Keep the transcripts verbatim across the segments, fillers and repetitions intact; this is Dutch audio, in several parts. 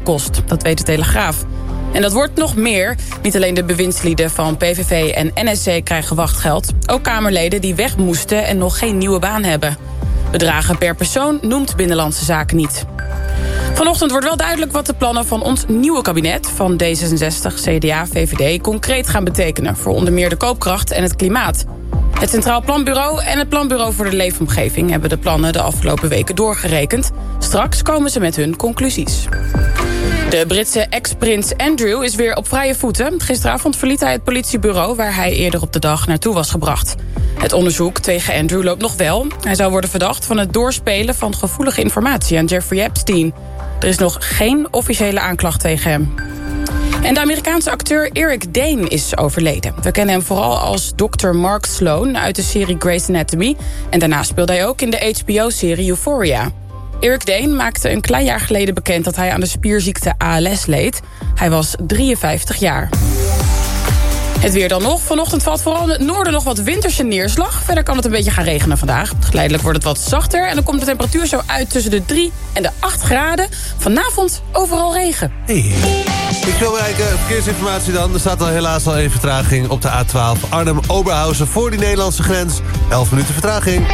gekost. Dat weet de Telegraaf. En dat wordt nog meer. Niet alleen de bewindslieden van P V V en N S C krijgen wachtgeld. Ook Kamerleden die weg moesten en nog geen nieuwe baan hebben. Bedragen per persoon noemt Binnenlandse Zaken niet. Vanochtend wordt wel duidelijk wat de plannen van ons nieuwe kabinet... van D zesenzestig, C D A, V V D concreet gaan betekenen... voor onder meer de koopkracht en het klimaat. Het Centraal Planbureau en het Planbureau voor de Leefomgeving... hebben de plannen de afgelopen weken doorgerekend. Straks komen ze met hun conclusies. De Britse ex-prins Andrew is weer op vrije voeten. Gisteravond verliet hij het politiebureau... waar hij eerder op de dag naartoe was gebracht. Het onderzoek tegen Andrew loopt nog wel. Hij zou worden verdacht van het doorspelen van gevoelige informatie aan Jeffrey Epstein. Er is nog geen officiële aanklacht tegen hem. En de Amerikaanse acteur Eric Dane is overleden. We kennen hem vooral als dokter Mark Sloan uit de serie Grey's Anatomy. En daarna speelde hij ook in de H B O-serie Euphoria. Eric Dane maakte een klein jaar geleden bekend dat hij aan de spierziekte A L S leed. Hij was drieënvijftig jaar. Het weer dan nog. Vanochtend valt vooral in het noorden nog wat winterse neerslag. Verder kan het een beetje gaan regenen vandaag. Geleidelijk wordt het wat zachter en dan komt de temperatuur zo uit tussen de drie en de acht graden. Vanavond overal regen. Hey. Ik wil kijken, verkeersinformatie dan. Er staat al helaas al even vertraging op de A twaalf Arnhem-Oberhausen voor die Nederlandse grens. elf minuten vertraging.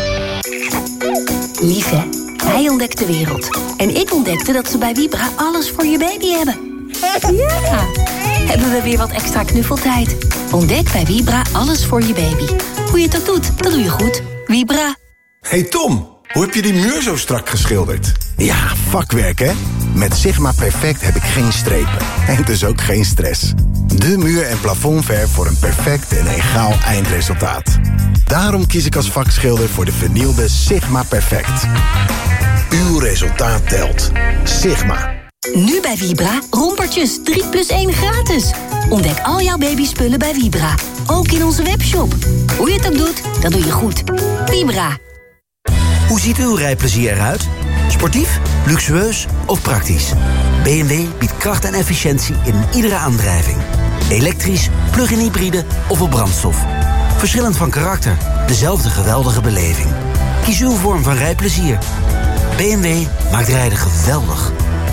Lief, hè? Hij ontdekt de wereld. En ik ontdekte dat ze bij Vibra alles voor je baby hebben. Ja! Hebben we weer wat extra knuffeltijd. Ontdek bij Vibra alles voor je baby. Hoe je het ook doet, dat doe je goed. Vibra. Hey Tom, hoe heb je die muur zo strak geschilderd? Ja, vakwerk hè? Met Sigma Perfect heb ik geen strepen. En dus ook geen stress. De muur- en plafondverf voor een perfect en egaal eindresultaat. Daarom kies ik als vakschilder voor de vernieuwde Sigma Perfect. Uw resultaat telt. Sigma. Nu bij Vibra, rompertjes drie plus één gratis. Ontdek al jouw babyspullen bij Vibra. Ook in onze webshop. Hoe je het ook doet, dat doe je goed. Vibra. Hoe ziet uw rijplezier eruit? Sportief, luxueus of praktisch? B M W biedt kracht en efficiëntie in iedere aandrijving. Elektrisch, plug-in hybride of op brandstof. Verschillend van karakter, dezelfde geweldige beleving. Kies uw vorm van rijplezier. B M W maakt rijden geweldig.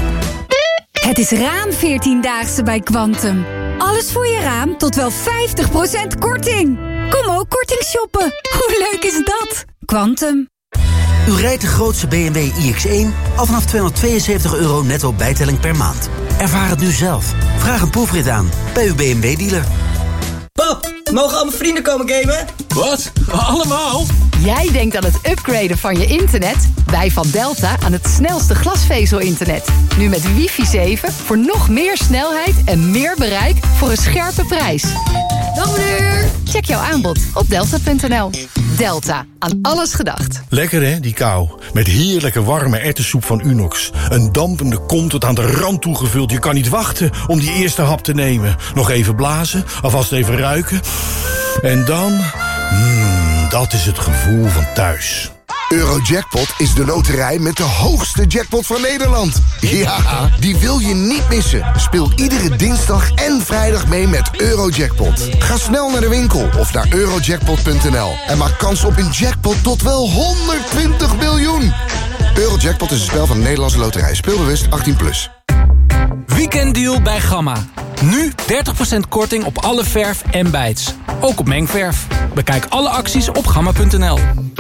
Het is raam veertiendaagse bij Quantum. Alles voor je raam tot wel vijftig procent korting. Kom ook korting shoppen. Hoe leuk is dat? Quantum. U rijdt de grootste B M W i X één al vanaf tweehonderdtweeënzeventig euro netto bijtelling per maand. Ervaar het nu zelf. Vraag een proefrit aan bij uw B M W-dealer. Pap, mogen al mijn vrienden komen gamen? Wat? Allemaal? Jij denkt aan het upgraden van je internet? Wij van Delta aan het snelste glasvezel-internet. Nu met wifi zeven voor nog meer snelheid en meer bereik voor een scherpe prijs. Dag meneer! Check jouw aanbod op delta punt n l. Delta, aan alles gedacht. Lekker hè, die kou. Met heerlijke warme erwtensoep van Unox. Een dampende kom tot aan de rand toegevuld. Je kan niet wachten om die eerste hap te nemen. Nog even blazen, alvast even ruiken. En dan... Mmm, dat is het gevoel van thuis. Eurojackpot is de loterij met de hoogste jackpot van Nederland. Ja, die wil je niet missen. Speel iedere dinsdag en vrijdag mee met Eurojackpot. Ga snel naar de winkel of naar eurojackpot punt n l en maak kans op een jackpot tot wel honderdtwintig miljoen. Eurojackpot is een spel van de Nederlandse loterij. Speelbewust achttien plus. Weekenddeal bij Gamma. Nu dertig procent korting op alle verf en bijts. Ook op mengverf. Bekijk alle acties op gamma punt n l.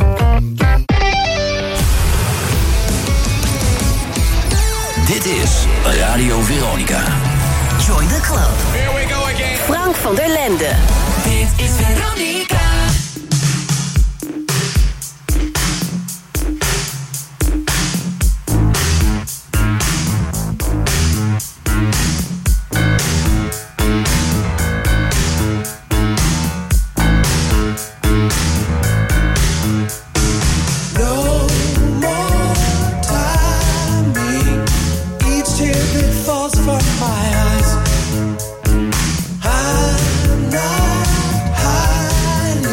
Dit is Radio Veronica. Join the club. Here we go again. Frank van der Lende. Dit is Veronica. I'm not high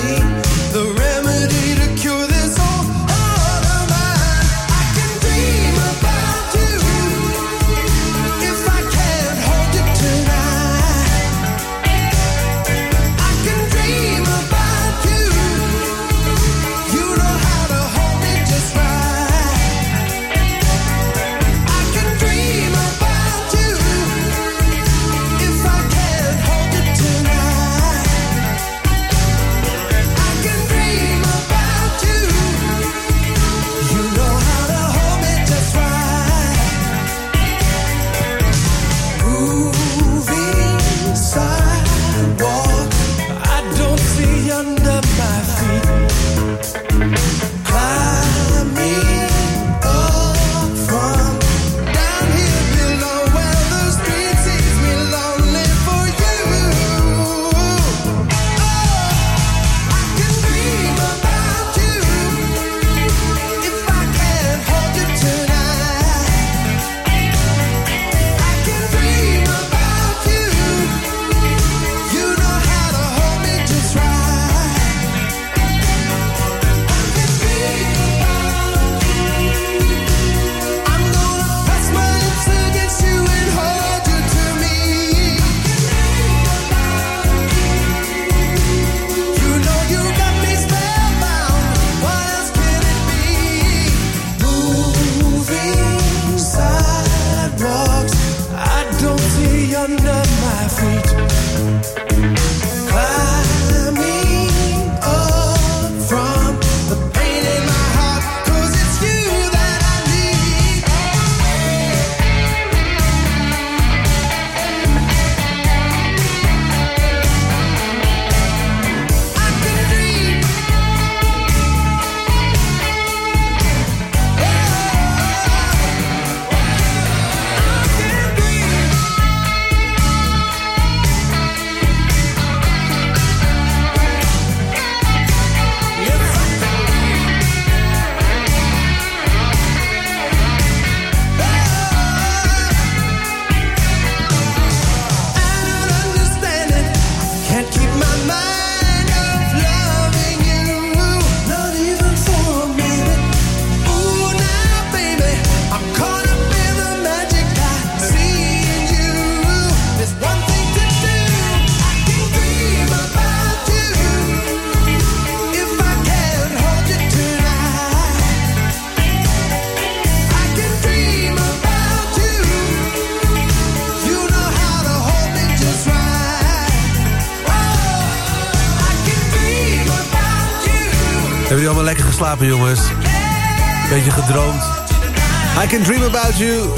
jullie allemaal lekker geslapen, jongens? Beetje gedroomd. I Can Dream About You.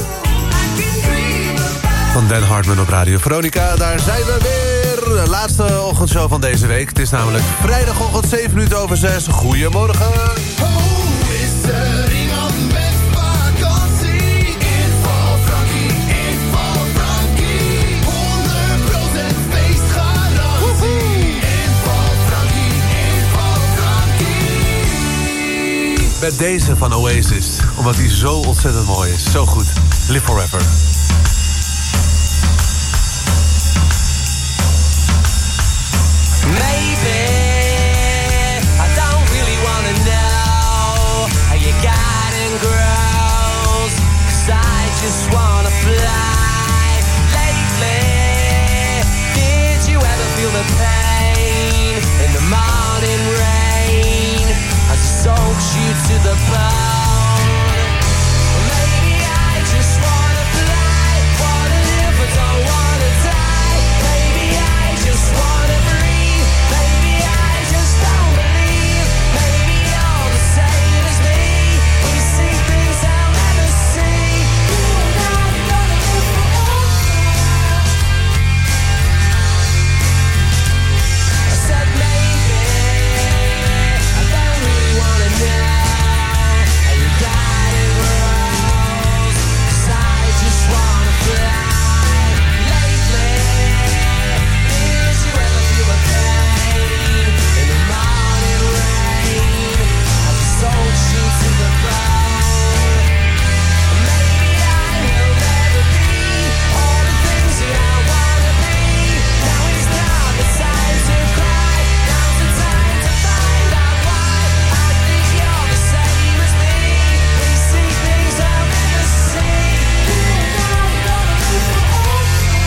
Van Dan Hartman op Radio Veronica. Daar zijn we weer. De laatste ochtendshow van deze week. Het is namelijk vrijdagochtend zeven minuten over zes. Goedemorgen. Met deze van Oasis. Omdat hij zo ontzettend mooi is. Zo goed. Live Forever. Maybe I don't really wanna know how you got in grows, 'cause I just wanna fly. Lately, did you ever feel the pain in the morning rain as it soaks you to the bone? Maybe I just wanna fly, wanna live but don't wanna die. Maybe I just wanna breathe. Maybe I just don't believe. Maybe you're the same as me. We see things I'll never see. You and I are gonna live forever. I said maybe I don't really wanna know how you got it rose, 'cause I just wanna fly. Lately, did you ever feel the pain in the morning rain as it soaks you to the bone? Maybe I will never be all the things that I wanna be. Now is not the time to cry. Now's the time to find out why. I think you're the same as me. We see things I'll never see. You and I are gonna live forever.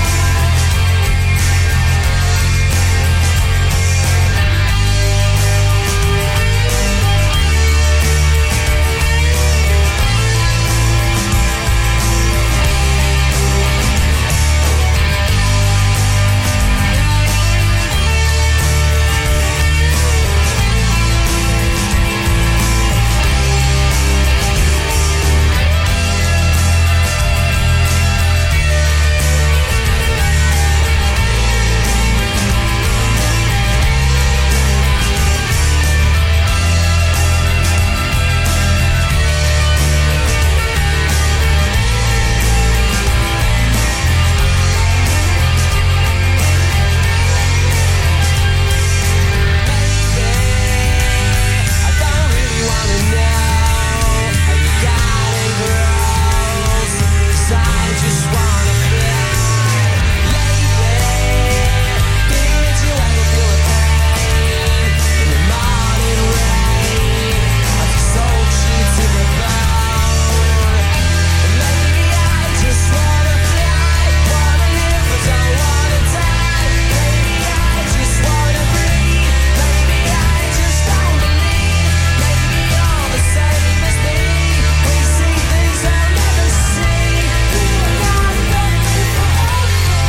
I don't really wanna know how you got in grows, 'cause I just wanna fly. Lately, did you ever feel the pain in the morning rain as it soaks you to the bone? Maybe I just wanna fly, wanna live but don't wanna die. Maybe I just wanna breathe. Maybe I just don't believe. Maybe you're the same as me. We see things I'll never see. You and I are gonna live forever.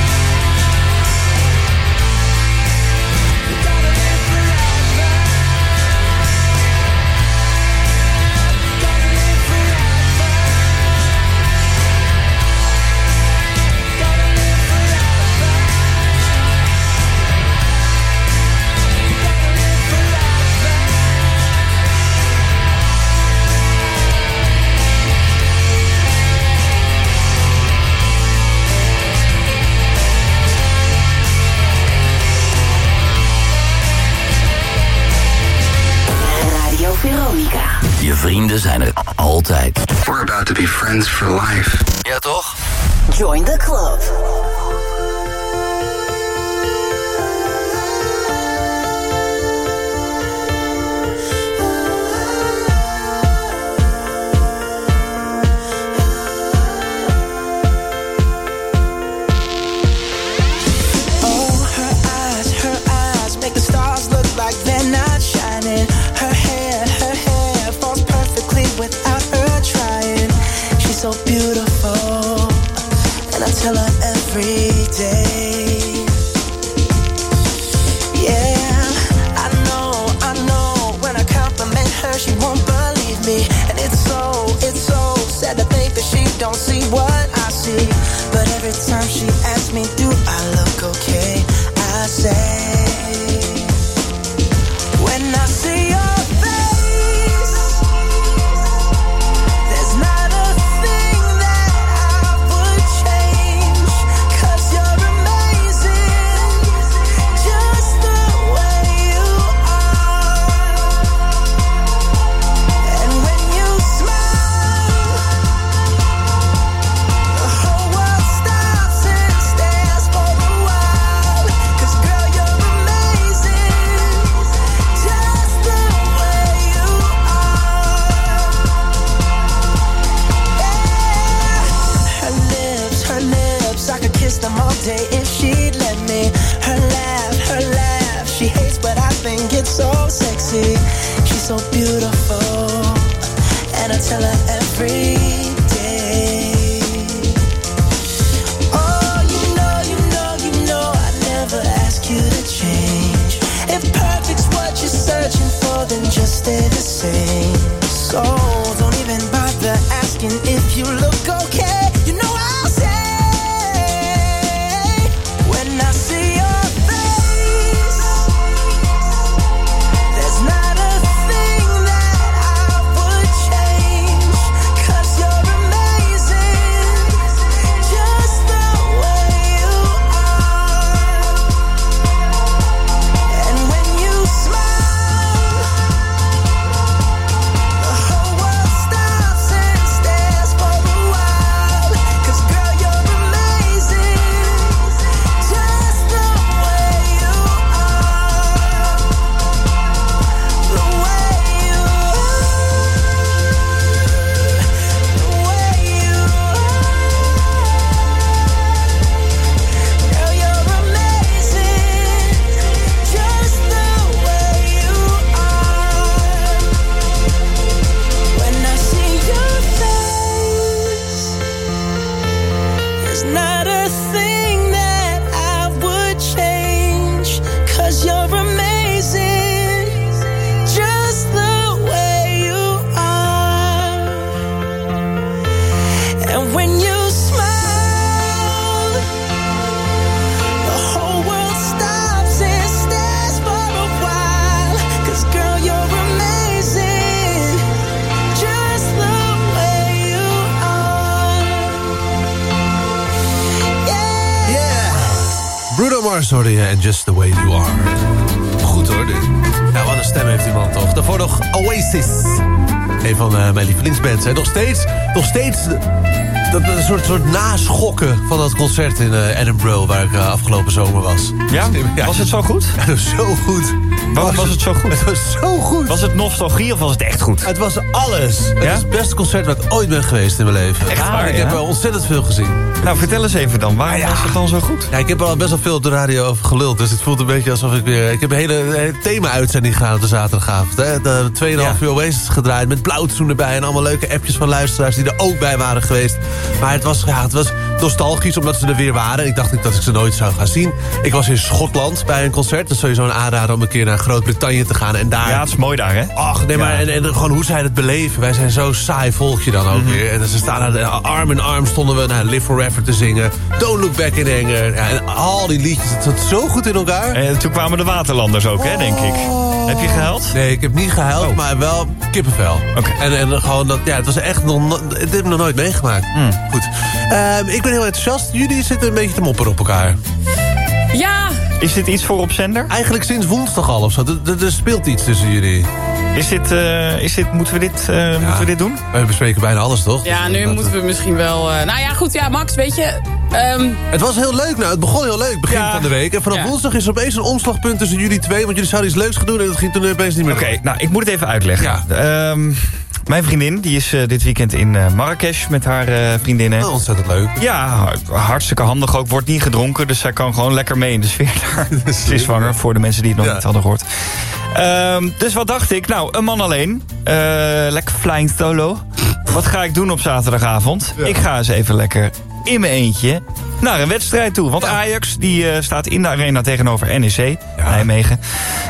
We're gonna live forever. Gonna live forever. Gonna live forever. Gonna live forever. Radio Veronica. Je vrienden zijn er altijd. We're about to be friends for life. Ja, toch? Join the club. Oh, her eyes, her eyes make the stars look like they're not shining. Her hair, her hair falls perfectly without her trying. She's so beautiful, and I tell her every day. Yeah, I know, I know when I compliment every time she asks me, do I look okay? I say, when I see your face, there's not a thing that I would change, 'cause you're amazing, just the way you are. And when you smile, the whole world stops and stares for a while, 'cause girl, you're amazing, just the way you are. Yeah. Her lips, her lips, I could kiss them all day if she'd let me. Her laugh, her laugh, she hates but I think it's so sexy. She's so beautiful, and I tell her every day. Oh, you know, you know, you know I never ask you to change. If perfect's what you're searching for, then just stay the same. So don't even bother asking if you look okay. You know I'll say, when I see your face, there's not a thing that I would change, 'cause you're amazing, just the way you are. And when you smile, the whole world stops and stares for a while, 'cause girl, you're amazing, just the way you are. The way you are, the way you are. Girl, you're amazing, just the way you are. When I see your face, there's not a thing that I would change, 'cause you're amazing, just the way you are. And when you smile, the whole world stops and stares for a while, 'cause girl, you're amazing, just the way you are. Yeah. Yeah. Bruno Mars hoorde je en Just The Way You Are. Goed hoor, dit. Ja, wat een stem heeft die man toch. Daarvoor nog Oasis. Een van uh, mijn lievelingsbands. En nog steeds, nog steeds dat, dat, een soort, soort naschokken van dat concert in uh, Edinburgh... waar ik uh, afgelopen zomer was. Ja? Was het zo goed? Ja, dat was zo goed. Waarom was het zo goed? Het was zo goed. Was het nostalgie of was het echt goed? Het was alles. Het Ja? is het beste concert waar ik ooit ben geweest in mijn leven. Echt waar, Ik ja? heb er ontzettend veel gezien. Nou, vertel eens even dan. Waarom was het dan zo goed? Ja, ik heb er al best wel veel op de radio over geluld. Dus het voelt een beetje alsof ik weer... Ik heb een hele, hele thema-uitzending gedaan op de zaterdagavond. Hè. De twee komma vijf uur Oasis gedraaid met blauwtsoen erbij. En allemaal leuke appjes van luisteraars die er ook bij waren geweest. Maar het was, ja, het was nostalgisch omdat ze er weer waren. Ik dacht niet dat ik ze nooit zou gaan zien. Ik was in Schotland bij een concert. Dat is sowieso een aanrader om een keer naar Groot-Brittannië te gaan. En daar... Ja, het is mooi daar, hè? Ach, nee, Ja. maar en, en gewoon hoe zij het beleven. Wij zijn zo saai volkje dan ook weer. En ze staan daar, arm in arm stonden we naar Live Forever te zingen. Don't Look Back in Anger. Ja, en al die liedjes, het zat zo goed in elkaar. En toen kwamen de Waterlanders ook, hè, denk ik. Heb je gehuild? Nee, ik heb niet gehuild, Oh. maar wel kippenvel. Oké. En, en gewoon dat, ja, het was echt nog, no- dit heb ik nog nooit meegemaakt. Hmm. Goed. Ehm, ik ben heel enthousiast. Jullie zitten een beetje te mopperen op elkaar. Ja, Is dit iets voor op zender? Eigenlijk sinds woensdag al of zo. Er, er- er speelt iets tussen jullie. Is dit, eh, is dit, moeten, we dit, eh, moeten we dit doen? We bespreken bijna alles, toch? ja, Dus, nu dat- moeten we misschien wel... eh, nou ja, goed, ja, Max, weet je... ehm, Het was heel leuk. Nou, het begon heel leuk begin Ja. van de week. En vanaf Ja. woensdag is er opeens een omslagpunt tussen jullie twee. Want jullie zouden iets leuks gaan doen en dat ging toen opeens niet meer. Oké, nou, ik moet het even uitleggen. Ja. Ehm, mijn vriendin, die is eh, dit weekend in eh, Marrakesh met haar eh, vriendinnen. Oh, ontzettend leuk. Ja, hartstikke handig ook. Wordt niet gedronken, dus zij kan gewoon lekker mee in de sfeer daar. Ze is zwanger, voor de mensen die het nog Ja. niet hadden gehoord. Ehm, dus wat dacht ik? Nou, een man alleen. Eh, lekker flying solo. Wat ga ik doen op zaterdagavond? Ja. Ik ga eens even lekker in mijn eentje naar een wedstrijd toe. Want Ajax die, uh, staat in de arena tegenover N E C, Nijmegen.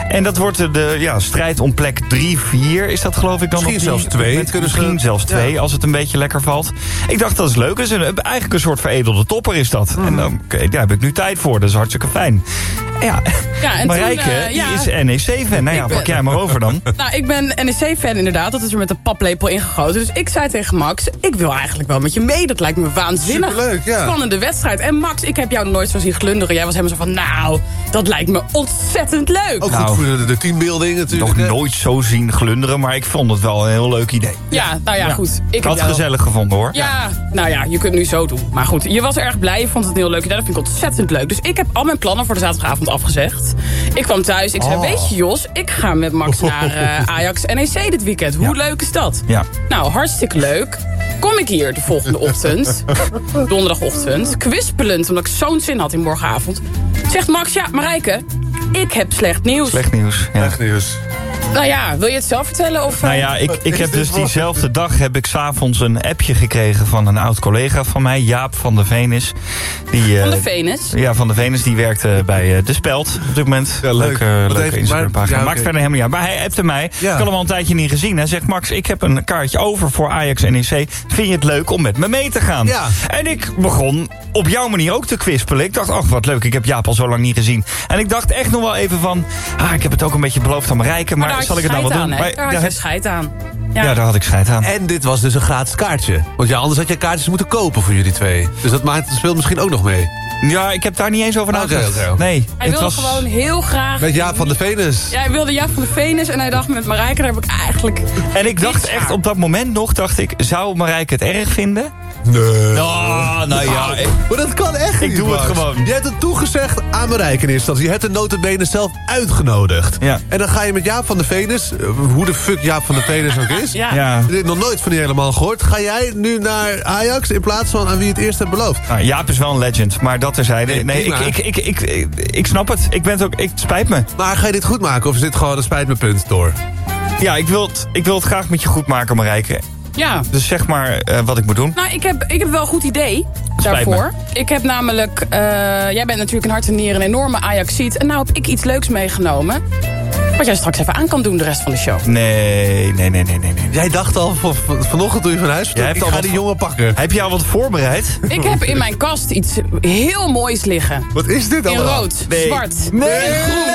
En dat wordt de, de ja, strijd om plek drie, vier is dat geloof ik dan. Misschien nog zelfs twee. Met, misschien zelfs twee, ja. Als het een beetje lekker valt. Ik dacht, dat is leuk. Dat is een, eigenlijk een soort veredelde topper is dat. Mm. En dan okay, daar heb ik nu tijd voor. Dat is hartstikke fijn. Ja, ja en Marijke, toen, uh, die ja. is N E C-fan. Nou ja, ben... pak jij maar over dan. Nou, ik ben N E C-fan inderdaad. Dat is er met een paplepel ingegoten. Dus ik zei tegen Max, ik wil eigenlijk wel met je mee. Dat lijkt me waanzinnig. Superleuk, ja. Spannende wedstrijd. En Max, ik heb jou nooit zo zien glunderen. Jij was helemaal zo van, nou, dat lijkt me ontzettend leuk. Ook nou, goed voor de, de teambuilding natuurlijk. Nog hè? nooit zo zien glunderen, maar ik vond het wel een heel leuk idee. Ja, nou ja, ja. goed. Ik had het gezellig wel... gevonden, hoor. Ja, nou ja, je kunt het nu zo doen. Maar goed, je was erg blij, je vond het een heel leuk idee. Dat vind ik ontzettend leuk. Dus ik heb al mijn plannen voor de zaterdagavond afgezegd. Ik kwam thuis, ik zei, oh. weet je Jos, ik ga met Max naar uh, Ajax N E C dit weekend. Hoe ja. leuk is dat? Ja. Nou, hartstikke leuk. Kom ik hier de volgende ochtend, donderdagochtend, kwispelend, omdat ik zo'n zin had in morgenavond. Zegt Max, ja, Marijke, ik heb slecht nieuws. Slecht nieuws, ja. Slecht nieuws. Nou ja, wil je het zelf vertellen? Of, nou ja, ik, ik heb dus diezelfde dag heb ik 's avonds een appje gekregen van een oud collega van mij, Jaap van de Venus. Die, van de uh, Venus? Ja, van de Venus. Die werkte bij uh, De Speld op dit moment. Ja, leuk. Leuke, leuke Instagram-pagina. Ja, Maakt okay. verder helemaal niet uit. Maar hij appte mij. Ja. Ik had hem al een tijdje niet gezien. Hij zegt, Max, ik heb een kaartje over voor Ajax N E C. Vind je het leuk om met me mee te gaan? Ja. En ik begon op jouw manier ook te kwispelen. Ik dacht, ach, wat leuk. Ik heb Jaap al zo lang niet gezien. En ik dacht echt nog wel even van, ah, ik heb het ook een beetje beloofd aan Marijke. Maar, maar zal ik het nou wel doen? Aan, maar, daar had je scheid aan. Ja. ja, daar had ik scheid aan. En dit was dus een gratis kaartje. Want ja, anders had je kaartjes moeten kopen voor jullie twee. Dus dat maakt het speelt misschien ook nog mee. Ja, ik heb daar niet eens over nagedacht. Okay, okay. Nee, hij wilde was... gewoon heel graag... Met Jaap van de Venus. Ja, hij wilde Jaap van de Venus. En hij dacht, met Marijke, daar heb ik eigenlijk... En ik dacht echt, op dat moment nog, dacht ik... zou Marijke het erg vinden? Nee. Oh, nou ja. Ik, maar dat kan echt ik niet, doe Max. het gewoon. Je hebt het toegezegd aan Marijke in eerste instantie. Je hebt de nota bene zelf uitgenodigd. Ja. En dan ga je met Jaap van de Venus... hoe de fuck Jaap van de Venus ook is... Ja. Ja. Ik heb nog nooit van die helemaal gehoord. Ga jij nu naar Ajax in plaats van aan wie het eerst hebt beloofd? Nou, Jaap is wel een legend, maar dat terzijde. Nee, nee ik, ik, ik, ik, ik, ik snap het. Ik ben het ook... Ik, het spijt me. Maar ga je dit goed maken of is dit gewoon een spijt me punt door? Ja, ik wil het, ik wil het graag met je goed maken, Marijke. Ja. Dus zeg maar uh, wat ik moet doen. Nou, ik heb, ik heb wel een goed idee daarvoor. Ik heb namelijk... Uh, jij bent natuurlijk in hart en nieren een enorme Ajaxiet. En nou heb ik iets leuks meegenomen. Wat jij straks even aan kan doen de rest van de show. Nee, nee, nee, nee, nee. nee. Jij dacht al van, van, vanochtend toen je van huis vertrok, ik ga die jongen pakken. Heb je al wat voorbereid? Ik heb in mijn kast iets heel moois liggen. Wat is dit allemaal? In rood, nee. zwart nee. en groen.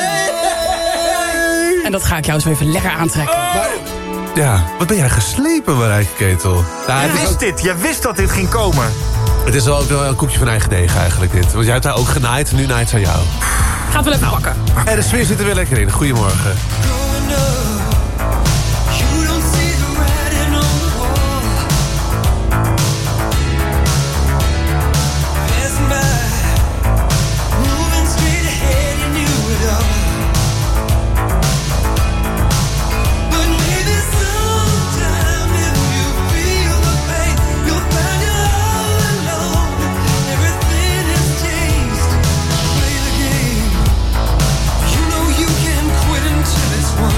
Nee. En dat ga ik jou zo even lekker aantrekken. Oh. Maar, ja, wat ben jij geslepen, Marijke Ketel? Nou, jij wist ook... dit, jij wist dat dit ging komen. Het is wel ook wel een koekje van eigen deeg eigenlijk dit. Want jij hebt daar ook genaaid en nu naait ze aan jou. Ga het wel even pakken. En de sfeer zit er weer lekker in. Goedemorgen. You know you can quit until it's won.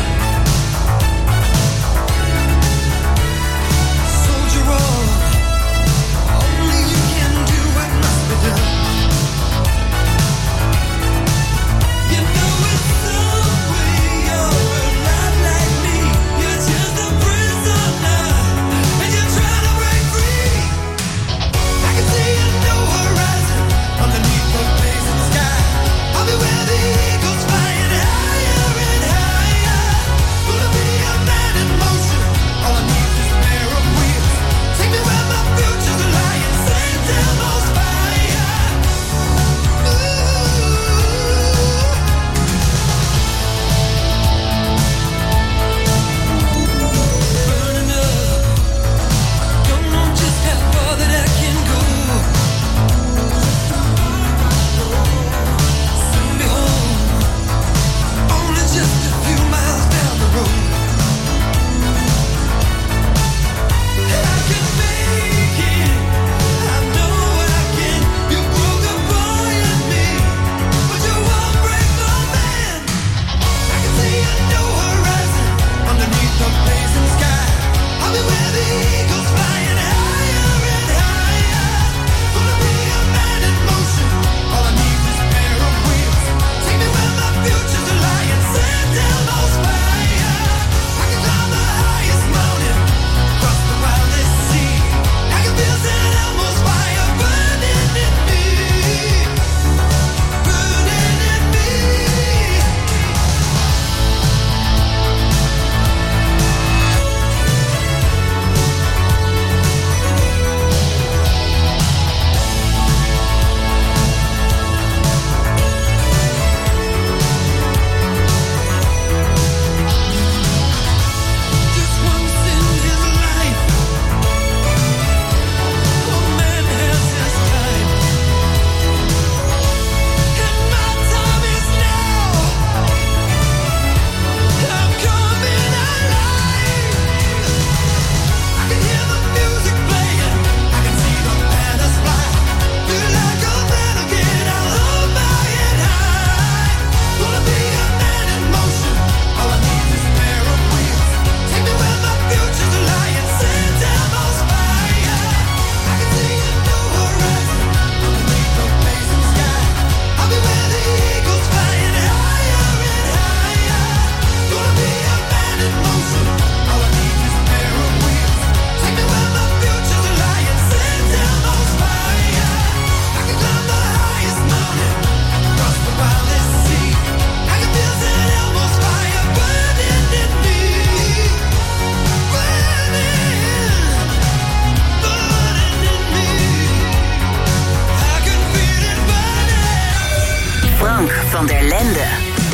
van der Lende.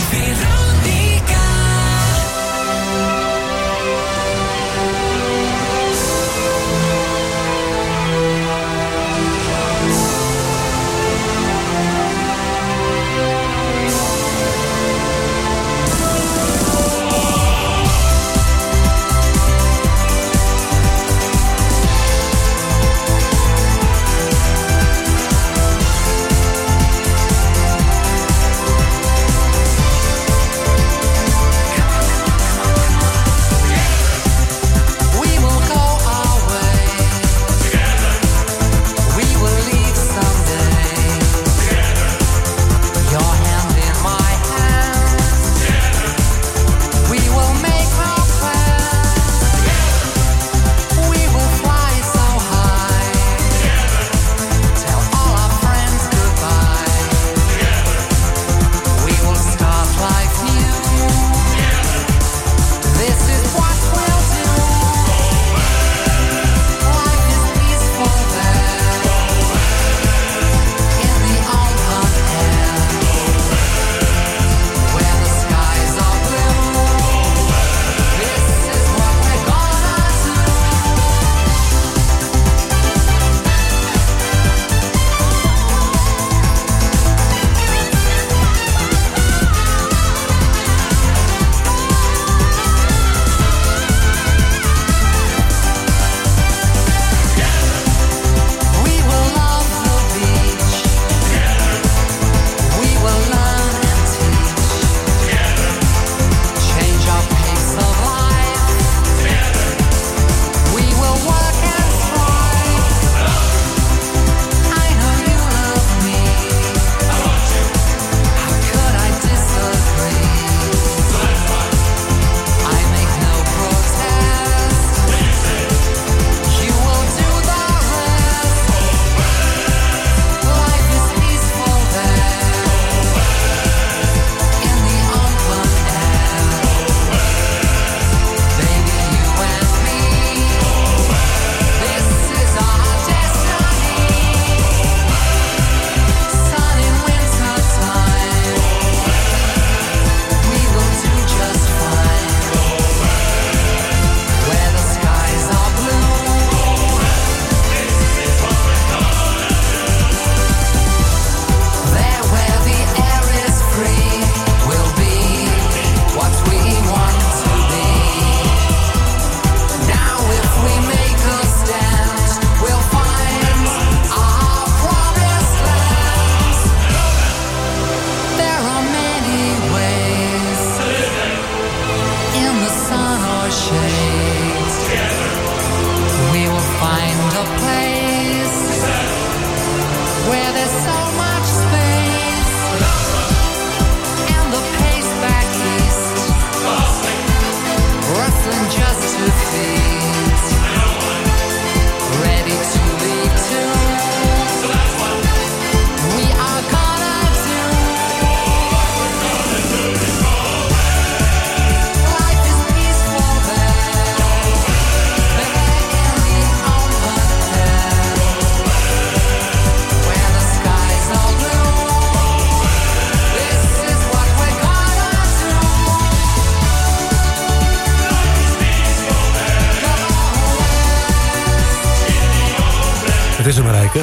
Het is hem, Rijke.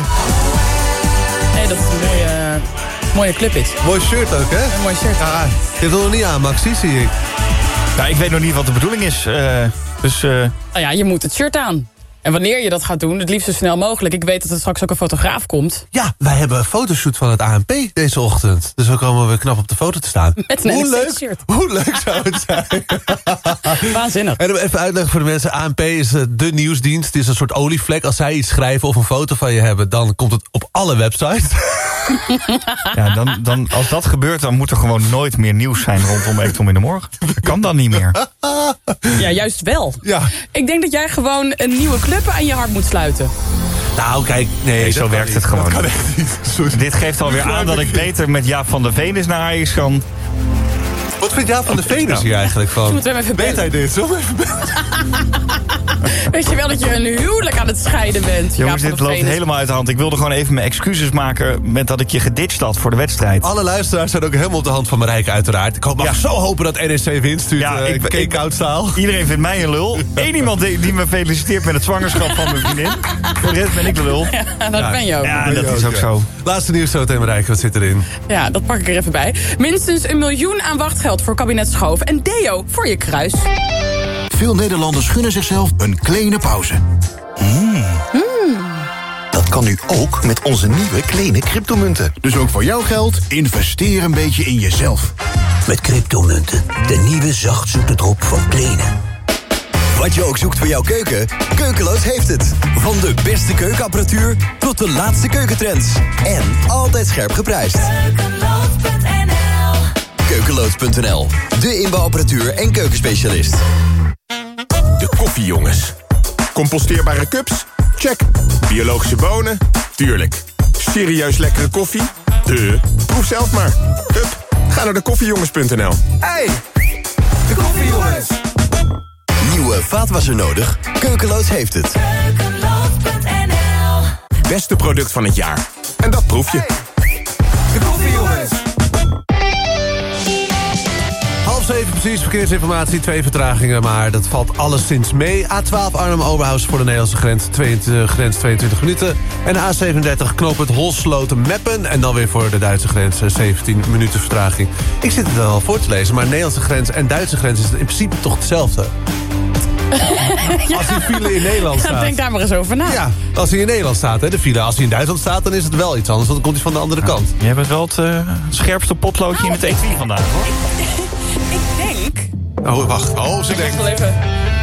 Nee, dat is een mooie, mooie clip is. Mooi shirt ook, hè? Een mooi shirt. Ah, dit wil er niet aan, Maxi, zie ik. Ja, ik weet nog niet wat de bedoeling is. Uh, dus, uh... Nou ja, je moet het shirt aan. En wanneer je dat gaat doen, het liefst zo snel mogelijk. Ik weet dat er straks ook een fotograaf komt. Ja, wij hebben een fotoshoot van het A N P deze ochtend. Dus we komen weer knap op de foto te staan. Met een hoe leuk, shirt. Hoe leuk zou het zijn? Waanzinnig. En even uitleggen voor de mensen. A N P is de nieuwsdienst. Het is een soort olievlek. Als zij iets schrijven of een foto van je hebben, dan komt het op alle websites. Ja, dan, dan, als dat gebeurt, dan moet er gewoon nooit meer nieuws zijn rondom Ektom in de Morgen. Dat kan dan niet meer. Ja, juist wel. Ja. Ik denk dat jij gewoon een nieuwe club aan je hart moet sluiten. Nou, kijk, nee, nee zo werkt niet. het gewoon. Dat kan echt niet. Sorry. Dit geeft alweer aan dat ik beter met Jaap van der Veen eens naar Ajax kan. Wat vindt Jaap van der Veen hier eigenlijk van? Moeten we hem even Weet hij dit? Zullen we even Weet je wel dat je een huwelijk aan het scheiden bent? Jongens, ja, dit loopt Venus. helemaal uit de hand. Ik wilde gewoon even mijn excuses maken met dat ik je geditcht had voor de wedstrijd. Alle luisteraars zijn ook helemaal op de hand van Marijke uiteraard. Ik hoop mag ja. zo hopen dat N E C wint. Stuurt ja, uh, ik, Cake-Out-staal. Iedereen vindt mij een lul. Eén iemand die, die me feliciteert met het zwangerschap van mijn vriendin. Voor de rest ben ik de lul. Ja, dat ja. ben je ook. Ja, dat, dat is ook, ook zo. Laatste nieuws zo tegen Marijke. Wat zit erin? Ja, dat pak ik er even bij. Minstens een miljoen aan wachtgeld voor kabinet Schoof. En deo voor je kruis. Veel Nederlanders gunnen zichzelf een kleine pauze. Mm. Mm. Dat kan nu ook met onze nieuwe kleine cryptomunten. Dus ook voor jouw geld, investeer een beetje in jezelf. Met cryptomunten, de nieuwe zachtzoete drop van Kleene. Wat je ook zoekt voor jouw keuken, Keukeloos heeft het. Van de beste keukenapparatuur tot de laatste keukentrends. En altijd scherp geprijsd. Keukeloos punt n l Keukeloos punt n l, de inbouwapparatuur en keukenspecialist. De koffiejongens. Composteerbare cups? Check. Biologische bonen? Tuurlijk. Serieus lekkere koffie? De. Proef zelf maar. Hup, ga naar de koffiejongens punt n l. Hey, de koffiejongens. Nieuwe vaatwasser nodig? Keukeloos heeft het. Keukeloos punt n l Beste product van het jaar. En dat proef je. Hey, de koffiejongens. Half zeven precies, verkeersinformatie, twee vertragingen, maar dat valt alleszins mee. A twaalf Arnhem-Oberhaus voor de Nederlandse grens, tweeëntwintig, grens tweeëntwintig minuten. En A zevenendertig knooppunt Holsloten-Meppen. En dan weer voor de Duitse grens zeventien minuten vertraging. Ik zit het wel voor te lezen, maar Nederlandse grens en Duitse grens is in principe toch hetzelfde. Ja. Als die file in Nederland staat. Ja, denk daar maar eens over na. Ja, als hij in Nederland staat, hè, de file. Als hij in Duitsland staat, dan is het wel iets anders. Want dan komt hij van de andere ja. kant. Je bent wel het uh, scherpste potloodje nou, in het etui vandaag, hoor. Ik denk... Oh, wacht. Oh, ze denkt... wel even...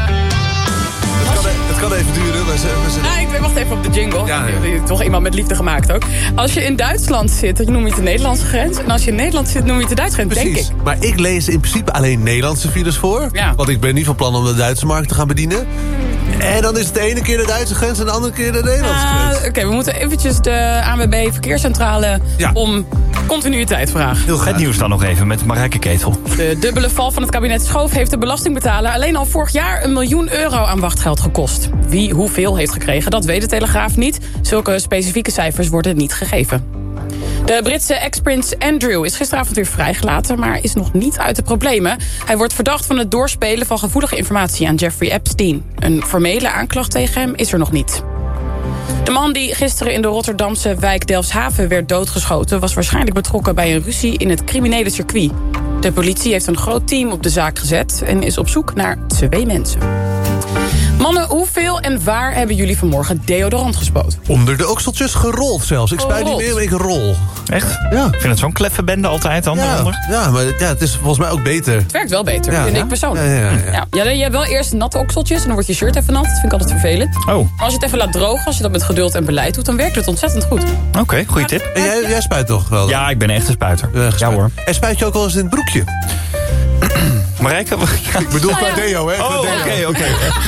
Het kan, het kan even duren. Maar ze, maar ze... Ah, ik wacht even op de jingle. Ja, ja. Die, die, toch iemand met liefde gemaakt ook. Als je in Duitsland zit, dan noem je het de Nederlandse grens. En als je in Nederland zit, noem je het de Duitse grens, Precies. denk ik. Maar ik lees in principe alleen Nederlandse files voor. Ja. Want ik ben niet van plan om de Duitse markt te gaan bedienen. En dan is het de ene keer de Duitse grens en de andere keer de Nederlandse uh, grens. Oké, okay, we moeten eventjes de A N W B Verkeerscentrale ja. om continuïteit vragen. Heel het nieuws dan nog even met Marijke Ketel. De dubbele val van het kabinet Schoof heeft de belastingbetaler alleen al vorig jaar een miljoen euro aan wachtgeld gekost. Wie hoeveel heeft gekregen, dat weet de Telegraaf niet. Zulke specifieke cijfers worden niet gegeven. De Britse ex-prins Andrew is gisteravond weer vrijgelaten, maar is nog niet uit de problemen. Hij wordt verdacht van het doorspelen van gevoelige informatie aan Jeffrey Epstein. Een formele aanklacht tegen hem is er nog niet. De man die gisteren in de Rotterdamse wijk Delfshaven werd doodgeschoten was waarschijnlijk betrokken bij een ruzie in het criminele circuit. De politie heeft een groot team op de zaak gezet en is op zoek naar twee mensen. Mannen, hoeveel en waar hebben jullie vanmorgen deodorant gespoten? Onder de okseltjes gerold zelfs. Ik spuit niet meer, maar ik rol. Echt? Ja. Ik vind het zo'n kleffe bende altijd dan ja. eronder. Ja, maar ja, het is volgens mij ook beter. Het werkt wel beter, ja. vind ik persoonlijk. Ja, ja, ja. Ja, je hebt wel eerst natte okseltjes en dan wordt je shirt even nat. Dat vind ik altijd vervelend. Oh. Maar als je het even laat drogen, als je dat met geduld en beleid doet, dan werkt het ontzettend goed. Oké, okay, goede tip. En jij, jij spuit toch wel? Ja, ik ben echt een spuiter. Ja, ja hoor. En spuit je ook wel eens in het broekje? Marijke? Ja. Ik bedoel qua deo, hè? Oh, oké, oké.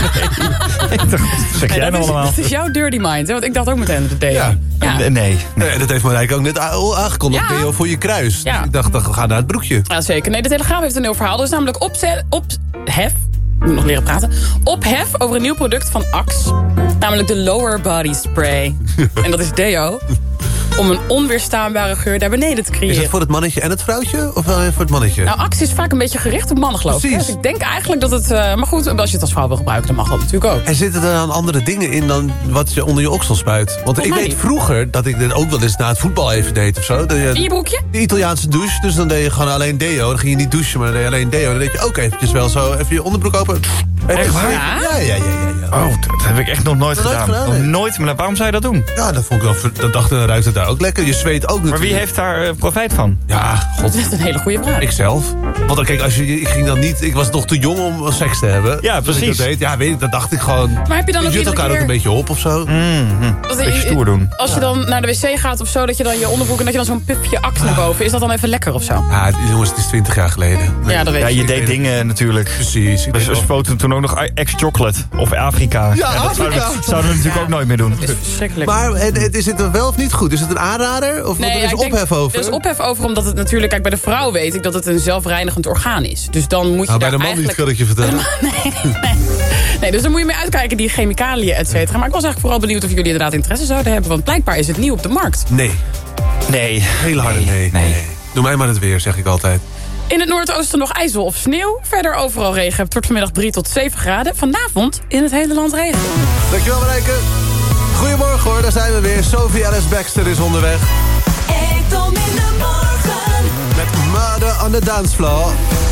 Zeg jij nou allemaal? Dat is jouw dirty mind, hè? Want ik dacht ook meteen de deo. Ja. Ja. Nee, nee. nee. Dat heeft Marijke ook net aangekondigd. Ja. Deo voor je kruis. Ja. Dus ik dacht, dan ga naar het broekje. Ja, zeker. Nee, de Telegraaf heeft een nieuw verhaal. Er is namelijk opzet, op, hef, ik moet nog leren praten, ophef over een nieuw product van Axe. Namelijk de Lower Body Spray. En dat is deo. Om een onweerstaanbare geur daar beneden te creëren. Is het voor het mannetje en het vrouwtje? Of wel voor het mannetje? Nou, Axe is vaak een beetje gericht op mannen, geloof ik. Dus ik denk eigenlijk dat het... Uh, maar goed, als je het als vrouw wil gebruiken, dan mag dat natuurlijk ook. En zitten er dan andere dingen in dan wat je onder je oksel spuit? Want Volgens ik weet niet. vroeger dat ik dit ook wel eens na het voetbal even deed of zo. In je broekje? De Italiaanse douche. Dus dan deed je gewoon alleen deo. Dan ging je niet douchen, maar dan deed je alleen deo. Dan deed je ook eventjes wel zo even je onderbroek open. Echt waar? Ja? Ja, ja, ja, ja, ja. Oh, dat heb ik echt nog nooit dat gedaan. Nooit gedaan nog nee. nooit, maar waarom zou je dat doen? Ja, dat vond ik wel... Dat dacht ik, ruikt het daar ook lekker. Je zweet ook natuurlijk. Maar wie heeft daar uh, profijt van? Ja, god. Dat is een hele goede vraag. Ikzelf. Want kijk, als je, ik ging dan niet... Ik was nog te jong om seks te hebben. Ja, precies. Dus dat deed, ja, weet ik, dat dacht ik gewoon... Maar heb je dan je ook jut elkaar keer... ook een beetje op of zo. Mm-hmm. Beetje stoer doen. Als je dan naar de wc gaat of zo, dat je dan je onderbroek en dat je dan zo'n pupje Axe naar boven. Is dat dan even lekker of zo? Ja, jongens, het is twintig jaar geleden. Ja, dat weet ja, je. je deed dingen natuurlijk. Precies. We spoten toen ook nog ex-chocolate of Afrika. Ja, en dat Afrika. zouden we, zouden we natuurlijk ook nooit meer doen. Dat is verschrikkelijk. Maar en, en, is het wel of niet goed? Is het een aanrader? Of Nee, er ja, is ik ophef denk, over? Er is ophef over omdat het natuurlijk... Kijk, bij de vrouw weet ik dat het een zelfreinigend orgaan is. Dus dan moet je nou, bij daar de man eigenlijk... niet, kan ik je vertellen. Nee, nee. nee, dus daar moet je mee uitkijken, die chemicaliën, et cetera. Maar ik was eigenlijk vooral benieuwd of jullie inderdaad interesse zouden hebben. Want blijkbaar is het nieuw op de markt. Nee. Nee. Heel harde nee. nee. nee. Doe mij maar het weer, zeg ik altijd. In het noordoosten nog ijzel of sneeuw. Verder overal regen. Het wordt vanmiddag drie tot zeven graden. Vanavond in het hele land regen. Dankjewel, Marijke. Goedemorgen hoor, daar zijn we weer. Sophie Alice Baxter is onderweg. Ekdom in de morgen. Met Murder on the Dance Floor.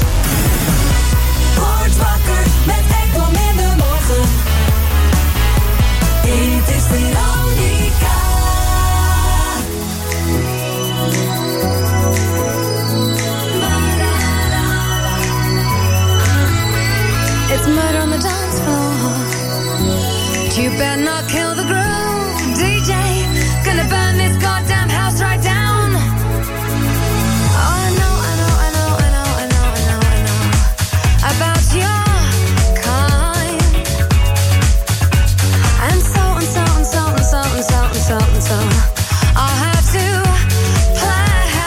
Word wakker met Ekdom in de morgen. Dit is Veronica. It's murder on the dance floor. But you better not kill the groove, D J. Gonna burn this goddamn house right down. Oh, I know, I know, I know, I know, I know, I know, I know about your kind. And so and so and so and so and so and so and so. I'll have to play.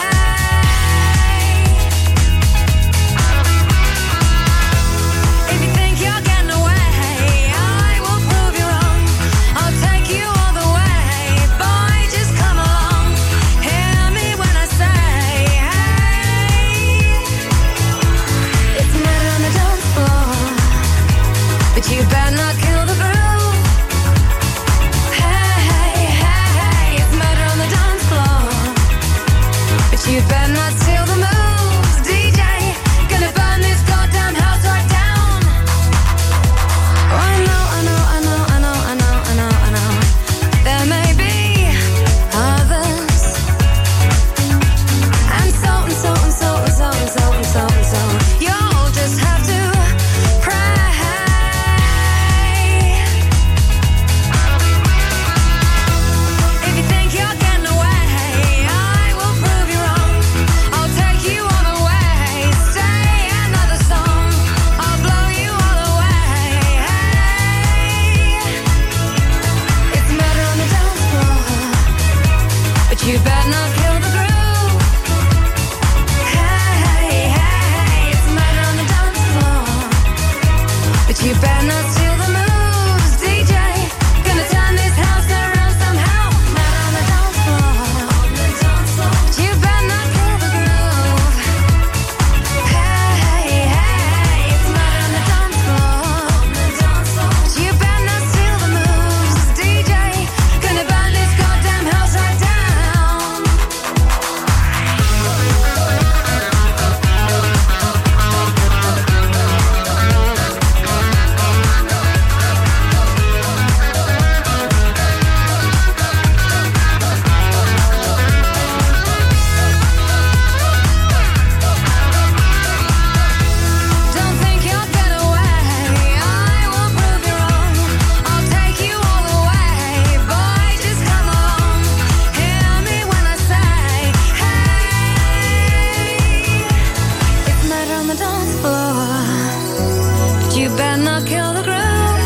If you think you're getting away, I will prove you wrong. I'll take you all the way. Boy, just come along. Hear me when I say, hey. It's murder on the dance floor, but you better not kill the groove. Hey, hey, hey, hey. It's murder on the dance floor, but you better not steal the moves, D J. Gonna burn this goddamn house right down. Oh, I know, I know, I know, I know, I know, I know, I know. There may be others, and so and so and so and so and so and so and so. You'll just have to pray. If you think you're getting away, I will prove you wrong. I'll take you all the way. Stay another song. I'll blow you all away. Hey, it's murder on the dance floor, but you better not kill the groove. Hey, hey, hey, it's murder on the dance floor, but you better not steal the moves, D J. Gonna turn this house around somehow. Murder on the dance floor, but you better not kill the groove. Hey, hey, hey, it's murder on the dance floor, but you better not steal the moves, D J. Gonna burn this goddamn house right down. Don't think you'll get away. I will prove you wrong. I'll take you all the way. Boy, just come along. Hear me when I say, hey. It's murder on the dance floor, but you better not kill the groove.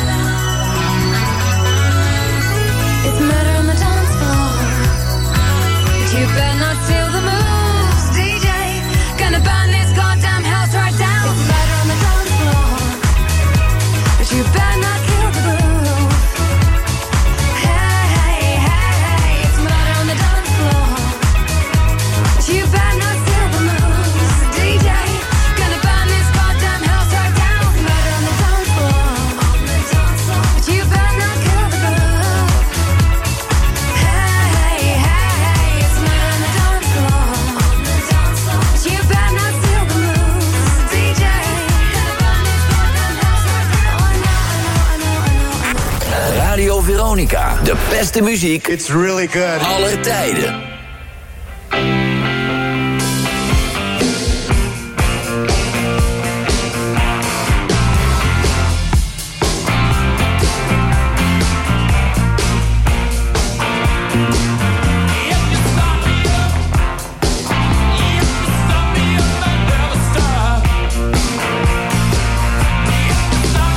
It's murder on the dance floor, but you better not steal the moves, D J. Gonna burn this goddamn house right down. It's murder on the dance floor, but you better not kill the groove. Hey, hey, hey, it's murder on the dance floor, but you better not steal the moves, D J. Gonna burn this goddamn house right down. It's murder on the dance floor, but you better not kill the groove. Hey, hey, hey, it's murder on the dance floor, but you better not steal the moves, D J. Gonna burn this goddamn house right down. Oh, I know, I know, I know, I know. Radio Veronica. De beste muziek. It's really good. Aller tijden. Stop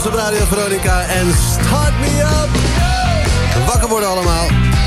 op Radio Veronica en Start Me Up. Wakker worden allemaal.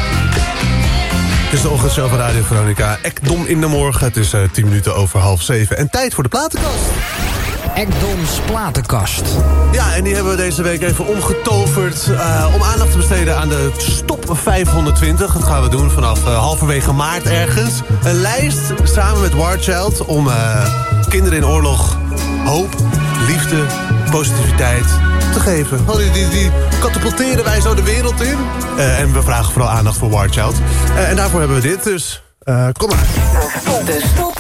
Het is de ochtendshow van Radio Veronica. Ekdom in de morgen. Het is uh, tien minuten over half zeven. En tijd voor de platenkast. Ekdoms platenkast. Ja, en die hebben we deze week even omgetoverd... Uh, om aandacht te besteden aan de Stop vijfhonderdtwintig. Dat gaan we doen vanaf uh, halverwege maart ergens. Een lijst samen met Warchild om uh, kinderen in oorlog hoop, liefde, positiviteit te geven. Die, die, die katapulteren wij zo de wereld in. Uh, en we vragen vooral aandacht voor Warchild. Uh, en daarvoor hebben we dit dus. Uh, kom maar. De Stop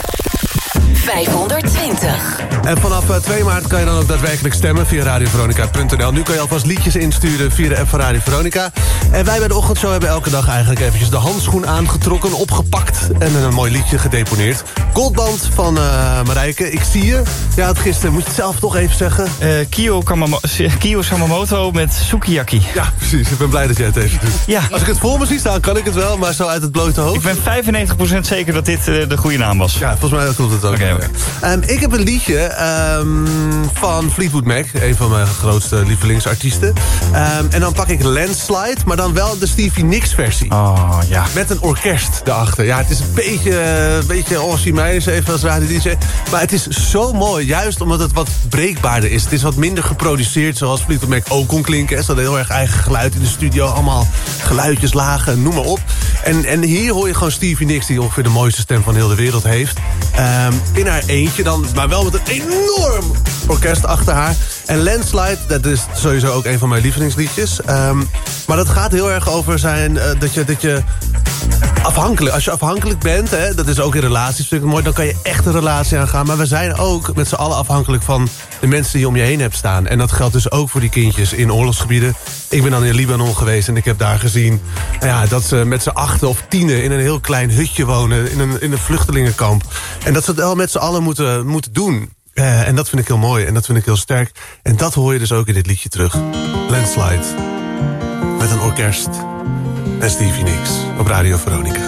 vijfhonderdtwintig. En vanaf uh, twee maart kan je dan ook daadwerkelijk stemmen via radio veronica punt n l. Nu kan je alvast liedjes insturen via de app van Radio Veronica. En wij bij de ochtendshow hebben elke dag eigenlijk eventjes de handschoen aangetrokken, opgepakt en een mooi liedje gedeponeerd. Goldband van uh, Marijke, Ik zie je. Ja, het gisteren, moet je het zelf toch even zeggen? Uh, Kyo, Kamamo- Kyo Samamoto met Sukiyaki. Ja, precies. Ik ben blij dat jij het even doet. Ja. Als ik het voor me zie staan, kan ik het wel, maar zo uit het blote hoofd. Ik ben vijfennegentig procent zeker dat dit uh, de goede naam was. Ja, volgens mij klopt het ook. Okay, okay. Um, ik heb een liedje um, van Fleetwood Mac, een van mijn grootste lievelingsartiesten. Um, en dan pak ik Landslide, maar dan wel de Stevie Nicks versie. Oh, ja. Met een orkest erachter. Ja, het is een beetje, een beetje oh, zie mij eens even als radio D J. Maar het is zo mooi, juist omdat het wat breekbaarder is. Het is wat minder geproduceerd, zoals Fleetwood Mac ook kon klinken. Ze hadden heel erg eigen geluid in de studio. Allemaal geluidjes, lagen, noem maar op. En, en hier hoor je gewoon Stevie Nicks, die ongeveer de mooiste stem van heel de wereld heeft. Um, in haar eentje dan, maar wel met een enorm orkest achter haar. En Landslide, dat is sowieso ook een van mijn lievelingsliedjes. Um, maar dat gaat heel erg over zijn uh, dat je... Dat je afhankelijk, als je afhankelijk bent, hè, dat is ook in relaties natuurlijk mooi, dan kan je echt een relatie aangaan. Maar we zijn ook met z'n allen afhankelijk van de mensen die je om je heen hebt staan. En dat geldt dus ook voor die kindjes in oorlogsgebieden. Ik ben dan in Libanon geweest en ik heb daar gezien nou ja, dat ze met z'n achten of tienen in een heel klein hutje wonen, in een, in een vluchtelingenkamp. En dat ze het wel met z'n allen moeten, moeten doen. Uh, en dat vind ik heel mooi en dat vind ik heel sterk. En dat hoor je dus ook in dit liedje terug. Landslide. Met een orkest. En Stevie Nicks op Radio Veronica.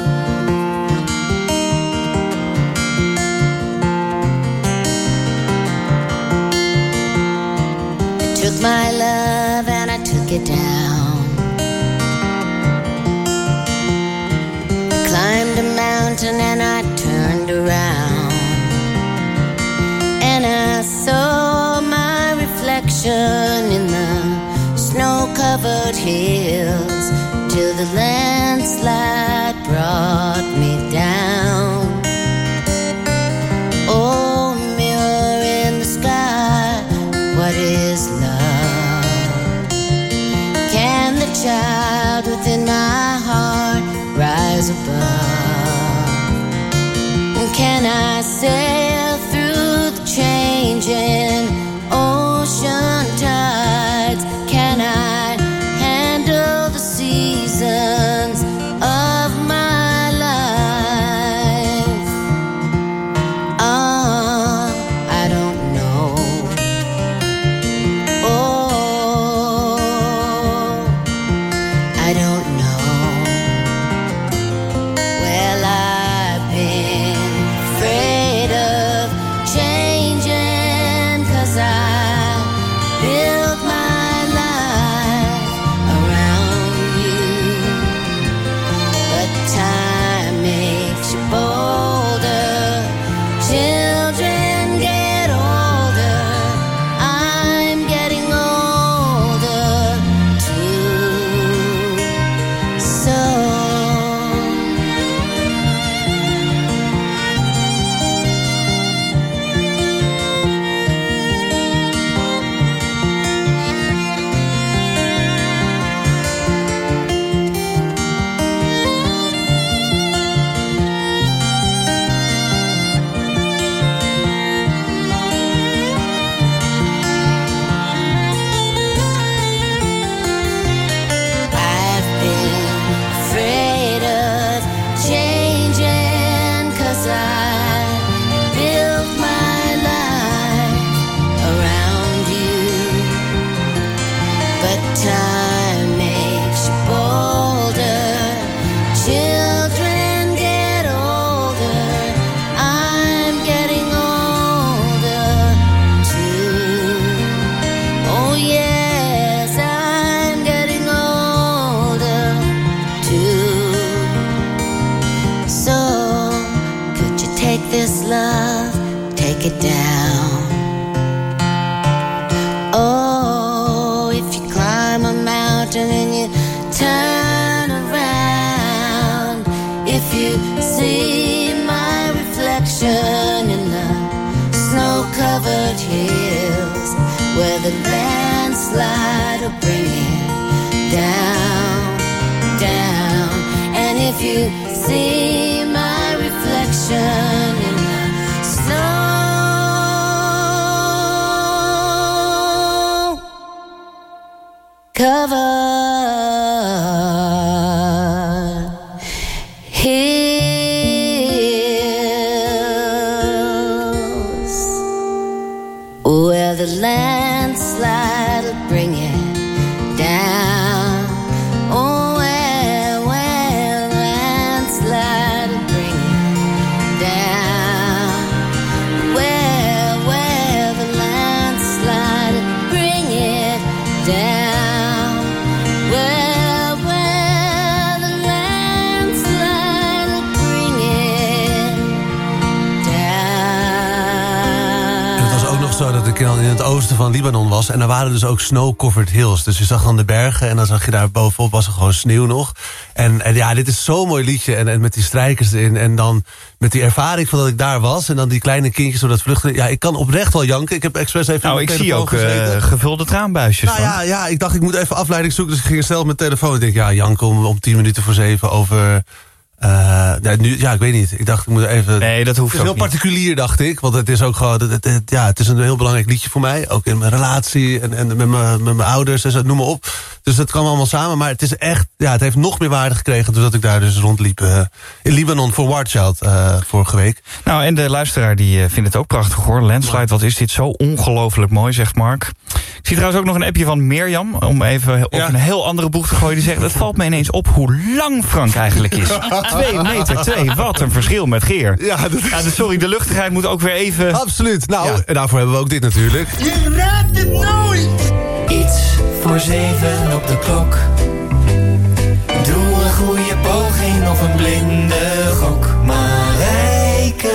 I took my love and I took it down. I climbed a mountain and I turned around. And I saw my reflection in the snow-covered hills, till the landslide brought me down. Oh, mirror in the sky, what is love? Can the child within my heart rise above? And can I sail through the changing ocean tides? Can I handle the seasons of my life? Ah, I don't know. Oh, I don't know. Well, I've been afraid of changing, 'cause I built my life around you. But time makes you bolder. Children get older. I'm getting older too. So I've been afraid of changing, 'cause I built my life around you. But time makes you bolder. Children get older. I'm getting older too. Oh yeah. will bring it down, down. And if you see my reflection in the snow covered hills, where the landslide will bring it down. Oh, where, where the landslide will bring it down. Where, where the landslide will bring it down. Where, where the landslide will bring it down. Het was ook nog zo dat ik in het oosten van Libanon was. En er waren dus ook snow-covered hills. Dus je zag dan de bergen en dan zag je daar bovenop was er gewoon sneeuw nog. En, en ja, dit is zo'n mooi liedje. En, en met die strijkers erin. En dan met die ervaring van dat ik daar was. En dan die kleine kindjes door dat vluchten. Ja, ik kan oprecht wel janken. Ik heb expres even... Nou, op ik mijn zie telefoon ook uh, gezeten. gevulde traanbuisjes. Nou ja, ja, ik dacht ik moet even afleiding zoeken. Dus ik ging snel op mijn telefoon. Ik denk, ja, janken om, om tien minuten voor zeven over... Uh, ja, nu, ja, ik weet niet. Ik dacht, ik moet even... Nee, dat hoeft Het is ook heel niet. particulier, dacht ik. Want het is ook gewoon... Het, het, het- ja, het is een heel belangrijk liedje voor mij. Ook in mijn relatie en, en met, mijn, met mijn ouders en zo, noem maar op. Dus dat kwam allemaal samen. Maar het is echt... Ja, het heeft nog meer waarde gekregen... doordat ik daar dus rondliep uh, in Libanon voor War Child uh, vorige week. Nou, en de luisteraar die uh, vindt het ook prachtig hoor. Landslide, wat is dit zo ongelooflijk mooi, zegt Mark. Ik zie trouwens ook nog een appje van Mirjam... om even op Ja. een heel andere boeg te gooien. Die zegt, het valt me ineens op hoe lang Frank eigenlijk is. Twee meter twee, wat een verschil met Geer. Ja, dat is... Ja, dus sorry, de luchtigheid moet ook weer even... Absoluut. Nou, Ja. en daarvoor hebben we ook dit natuurlijk. Je raadt het nooit. Iets voor zeven op de klok. Doe een goede poging of een blinde gok. Marijke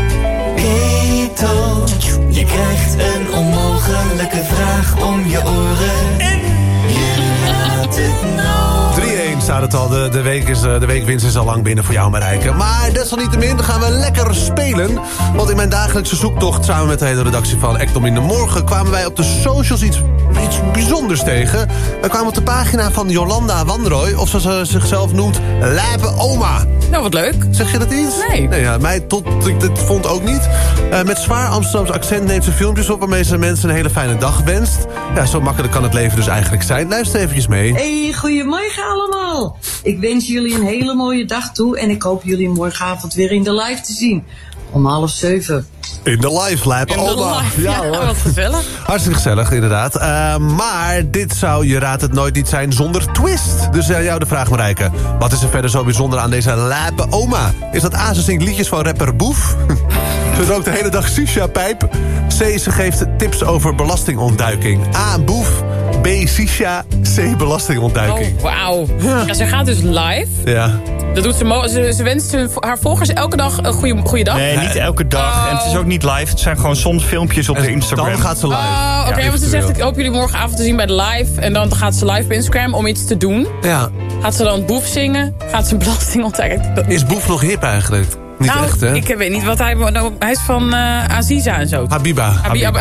Ketel. Je krijgt een onmogelijke vraag om je oren. Je raadt het nooit. drie-een staat het al. De, de, week is, uh, de weekwinst is al lang binnen voor jou, Marijke. Maar desalniettemin gaan we lekker spelen. Want in mijn dagelijkse zoektocht samen met de hele redactie van Ekdom in de Morgen... kwamen wij op de socials iets, iets bijzonders tegen. We kwamen op de pagina van Jolanda Wanrooy... of zoals ze zichzelf noemt, Lijpe Oma. Nou, wat leuk. Zeg je dat iets? Nee. Nee, ja, mij tot ik dit vond ook niet. Uh, met zwaar Amsterdams accent neemt ze filmpjes op... waarmee ze mensen een hele fijne dag wenst. Ja, zo makkelijk kan het leven dus eigenlijk zijn. Luister eventjes mee. Hey, goedemorgen allemaal. Ik wens jullie een hele mooie dag toe en ik hoop jullie morgenavond weer in de live te zien. Om half zeven. In de live, Lijpe In de Oma. live, ja, hoor. wat gezellig. Hartstikke gezellig, inderdaad. Uh, maar dit zou, je raadt het nooit, niet zijn zonder twist. Dus aan jou de vraag, Marijke. Wat is er verder zo bijzonder aan deze Lijpe Oma? Is dat A, ze zingt liedjes van rapper Boef? Ze rookt de hele dag shisha-pijp. C, ze geeft tips over belastingontduiking. A, Boef. B, shisha. C, belastingontduiking. Oh, wauw. Ja, ze gaat dus live. Ja. Dat doet ze, mo- ze, ze wenst hun- haar volgers elke dag een goede, goede dag. Nee, niet elke dag. Oh. En het is ook niet live. Het zijn gewoon soms filmpjes op de Instagram. Dan gaat ze live. Oh, oké, Ja, want ze zegt, eventueel. ik hoop jullie morgenavond te zien bij de live. En dan gaat ze live op Instagram om iets te doen. Ja. Gaat ze dan Boef zingen? Gaat ze belasting ontdekken? Dat- Is Boef nog hip eigenlijk? Niet nou, echt, hè? ik weet niet wat hij... Nou, hij is van uh, Aziza en zo. Habiba. Habiba.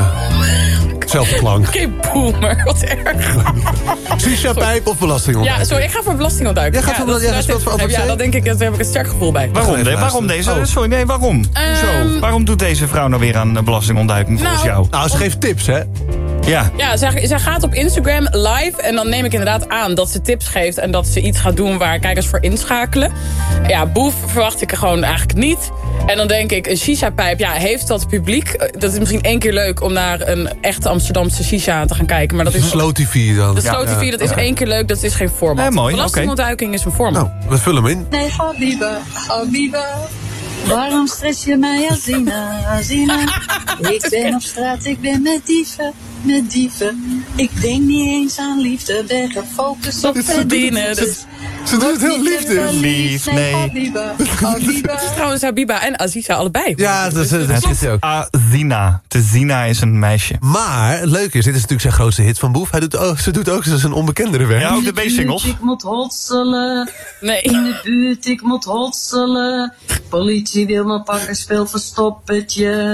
Zelfde klank. Geen boomer, wat erg. Shisha-pijp of belastingontduiking? Ja, sorry, ik ga voor belastingontduiking. Jij gaat voor- dat- jij dat- speelt voor antwoord Ja, C? dat denk ik, daar heb ik een sterk gevoel bij. Waarom, even de, waarom deze? luisteren. Oh. Sorry, nee, waarom? Hoezo? Waarom doet deze vrouw nou weer aan eh, belastingontduiking volgens Nou, jou? Nou, ze geeft tips, hè? Ja. Ja, zij, zij gaat op Instagram live en dan neem ik inderdaad aan dat ze tips geeft... en dat ze iets gaat doen waar kijkers voor inschakelen. Ja, Boef verwacht ik er gewoon eigenlijk niet. En dan denk ik, een shisha-pijp, ja, heeft dat publiek? Dat is misschien één keer leuk om naar een echte Amsterdamse shisha te gaan kijken. Maar dat is Slow T V dan. de Slow T V, dat is één keer leuk, dat is geen format. Eh, mooi, Belastingontduiking is een format. Nou, we vullen hem in. Nee, Habiba, Habiba. Waarom stress je mij, Azina, Azina? Ik ben op straat, ik ben met dieven, met dieven. Ik denk niet eens aan liefde, ben gefocust op verdienen. Dus Ze doet het heel lief, dit. Lief, nee. Habiba, Habiba. Het is trouwens Habiba en Aziza allebei. Ja, dat, dat, dat zit hij ook. Azina. Zina is een meisje. Maar het leuke is, dit is natuurlijk zijn grootste hit van Boef. Hij doet, oh, ze doet ook zijn onbekendere werk. Ja, ook de B-singles. Ik moet hotselen. Nee. In de buurt, ik moet hotselen. Politie wil me pakken, speel verstoppertje.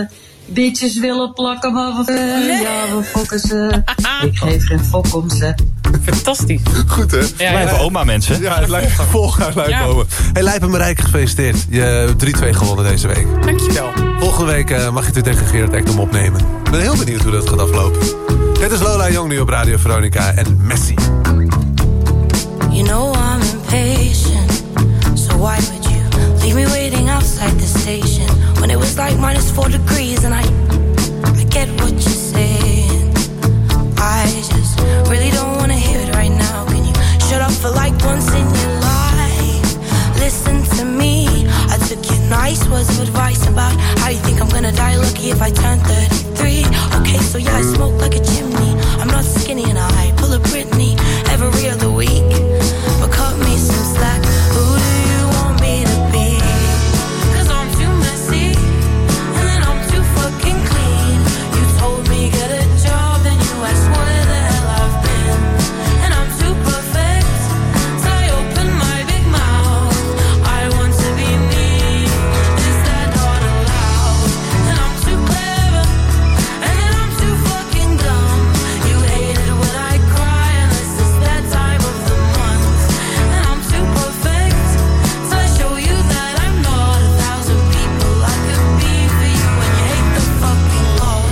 Bitches willen plakken, maar we, nee. ja, we fokken ze. Ik geef geen fok om ze. Fantastisch. Goed, hè? Ja, Lijpen ja. oma, mensen. Ja, het lijkt volgaan Lijpen ja. oma. Hey, Lijpen Marijke, gefeliciteerd. Je hebt drie twee gewonnen deze week. Dankjewel. Volgende week uh, mag je het weer tegen Gerard Ekdom opnemen. Ik ben heel benieuwd hoe dat gaat aflopen. Dit is Lola Jong nu op Radio Veronica en Messi. You know I'm impatient, so why would you leave me waiting outside the station when it was like minus four degrees and I, I get what you're saying. I just really don't wanna hear it right now. Can you shut up for like once in your life? Listen to me. I took your nice words of advice about how you think I'm gonna die lucky if I turn thirty-three. Okay, so yeah, I smoke like a chimney. I'm not skinny and I pull a Britney every other week. But cut me some slack. Who do you want me to be? Cause I'm too messy and then I'm too fucking clean. You told me get a job, then you asked where the hell I've been. And I'm too perfect, so I open my big mouth. I want to be me. Is that not allowed? And I'm too clever, and then I'm too fucking dumb. You hate it when I cry, unless it's that time of the month. And I'm too perfect, so I show you that I'm not a thousand people I could be for you. And you hate the fucking law.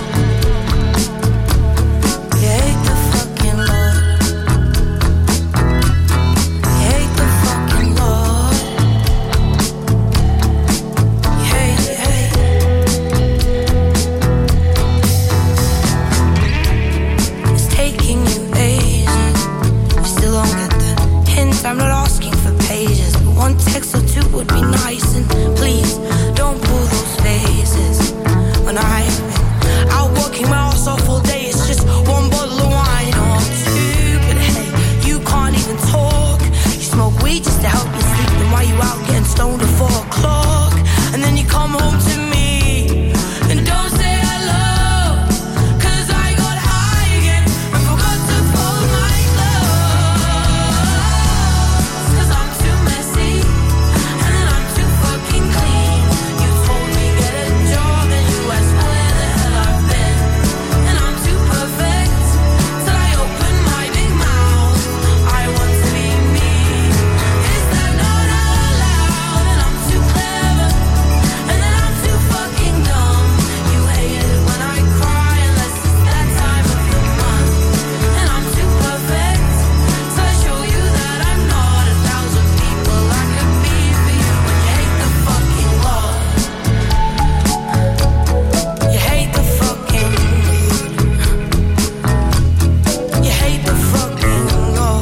You hate the fucking law. You hate the fucking law. You hate it, hate it. It's taking you ages. You still don't get the hint. I'm not asking for pages, but one text or two would be nice. And please don't pull those faces. When I've been out working my ass off all day, it's just one bottle of wine or two. But hey, you can't even talk. You smoke weed just to help you sleep. Then why you out getting stoned at four o'clock? And then you come home to me and don't say hello. Cause I got high again and forgot to fold my clothes. Cause I'm too messy and then I'm too fucking clean. You told me get a job and you asked where the hell I've been. And I'm too perfect till I open my big mouth. I want to be me. Is that not allowed? And I'm too clever and then I'm too fucking dumb. You hate it when I cry unless it's that time of the month. And I'm too perfect, so I show you that I'm not a thousand people I could be for you. When you hate the fucking law. You hate the fucking. You hate the fucking law.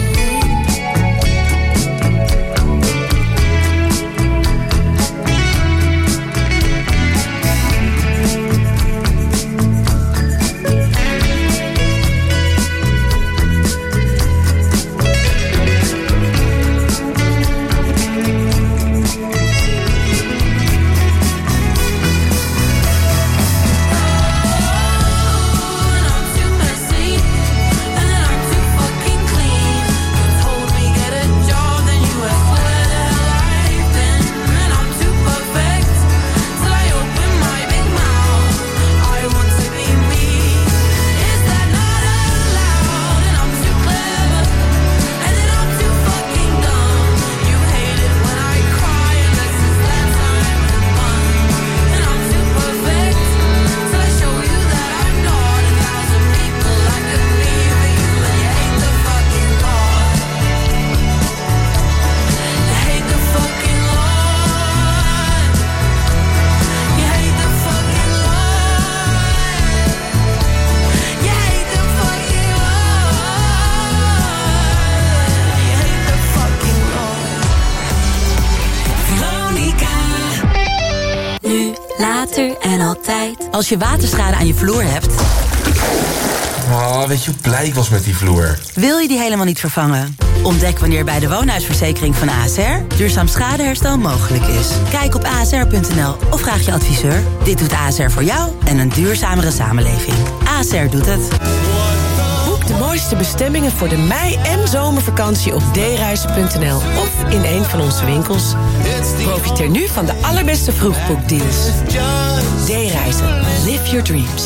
Nu, later en altijd. Als je waterschade aan je vloer hebt, Oh, weet je hoe blij ik was met die vloer? wil je die helemaal niet vervangen. Ontdek wanneer bij de woonhuisverzekering van A S R duurzaam schadeherstel mogelijk is. Kijk op a s r punt n l of vraag je adviseur. Dit doet A S R voor jou en een duurzamere samenleving. A S R doet het. Boek de mooiste bestemmingen voor de mei- en zomervakantie op d reizen punt n l of in een van onze winkels. Profiteer nu van de allerbeste vroegboekdeals. D-reizen. Live your dreams.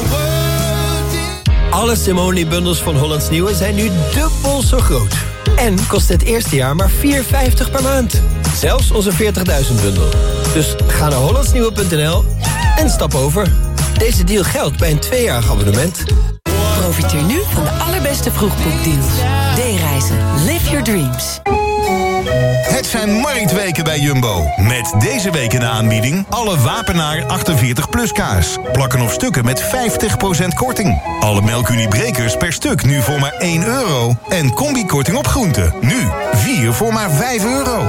Alle Simone-bundels van Hollands Nieuwe zijn nu dubbel zo groot. En kost het eerste jaar maar vier euro vijftig per maand. Zelfs onze veertigduizend bundel. Dus ga naar hollandsnieuwe punt n l en stap over. Deze deal geldt bij een tweejarig abonnement. Profiteer nu van de allerbeste vroegboekdeals. D-reizen. Live your dreams. Het zijn marktweken bij Jumbo. Met deze week in de aanbieding alle Wapenaar achtenveertig plus kaas. Plakken of stukken met vijftig procent korting. Alle melkuniebrekers per stuk nu voor maar één euro. En combikorting op groenten. Nu vier voor maar vijf euro.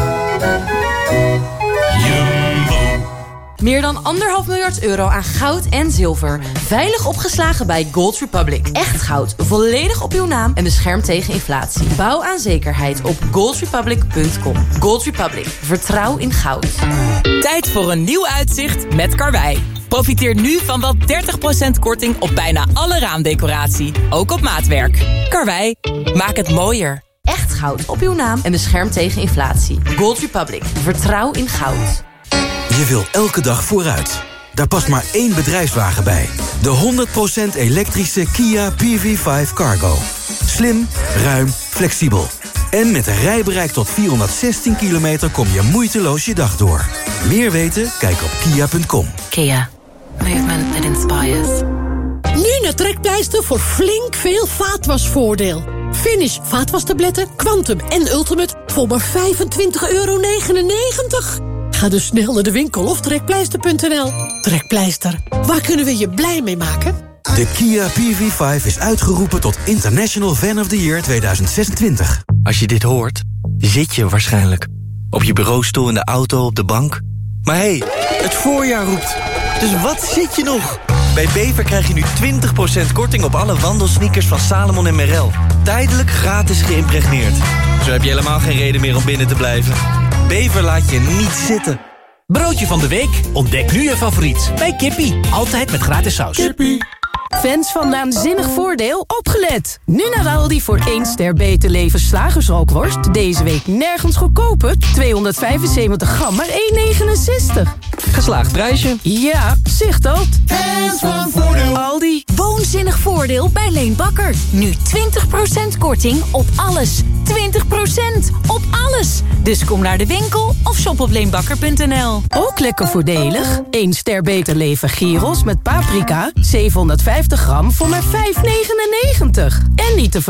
Jumbo. Meer dan anderhalf miljard euro aan goud en zilver. Veilig opgeslagen bij Gold Republic. Echt goud, volledig op uw naam en beschermd tegen inflatie. Bouw aan zekerheid op gold republic punt com. Gold Republic, vertrouw in goud. Tijd voor een nieuw uitzicht met Karwei. Profiteer nu van wel dertig procent korting op bijna alle raamdecoratie. Ook op maatwerk. Karwei, maak het mooier. Echt goud op uw naam en beschermd tegen inflatie. Gold Republic, vertrouw in goud. Je wil elke dag vooruit. Daar past maar één bedrijfswagen bij. De honderd procent elektrische Kia P V vijf Cargo. Slim, ruim, flexibel. En met een rijbereik tot vierhonderdzestien kilometer kom je moeiteloos je dag door. Meer weten? Kijk op kia punt com. Kia. Movement that inspires. Nu naar Trekpleister voor flink veel vaatwasvoordeel. Finish vaatwastabletten, Quantum en Ultimate voor maar vijfentwintig euro negenennegentig. Ga dus snel naar de winkel of trekpleister punt n l. Trekpleister, waar kunnen we je blij mee maken? De Kia P V vijf is uitgeroepen tot International Fan of the Year tweeduizend zesentwintig. Als je dit hoort, zit je waarschijnlijk. Op je bureaustoel, in de auto, op de bank. Maar hé, hey, het voorjaar roept. Dus wat zit je nog? Bij Bever krijg je nu twintig procent korting op alle wandelsneakers van Salomon en Merrell. Tijdelijk gratis geïmpregneerd. Zo heb je helemaal geen reden meer om binnen te blijven. Bever laat je niet zitten. Broodje van de week? Ontdek nu je favoriet bij Kippie. Altijd met gratis saus. Kippie. Fans van Naanzinnig Voordeel, opgelet! Nu naar Aldi voor één ster Beter Leven slagersrookworst. Deze week nergens goedkoper. tweehonderdvijfenzeventig gram, maar één negenenzestig. Geslaagd prijsje. Ja, zicht dat. Fans van Voordeel. Aldi. Woonzinnig voordeel bij Leen Bakker. Nu twintig procent korting op alles. twintig procent op alles. Dus kom naar de winkel of shop op leenbakker punt n l. Ook lekker voordelig. één ster Beter Leven gyros met paprika. zevenhonderdvijftig gram voor maar vijf negenennegentig. En niet te